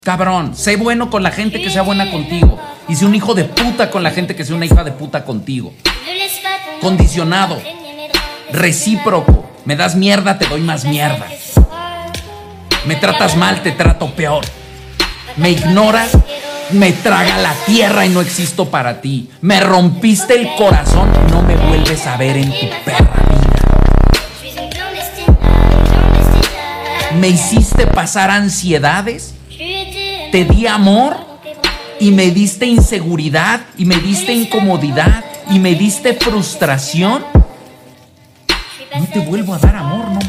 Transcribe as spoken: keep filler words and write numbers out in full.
Cabrón, sé bueno con la gente que sea buena contigo. Y sé un hijo de puta con la gente que sea una hija de puta contigo. Condicionado. Recíproco. Me das mierda, te doy más mierda. Me tratas mal, te trato peor. Me ignoras, me traga la tierra y no existo para ti. Me rompiste el corazón, no me vuelves a ver en tu perra vida. Me hiciste pasar ansiedades, te di amor y me diste inseguridad y me diste incomodidad y me diste frustración. No te vuelvo a dar amor, no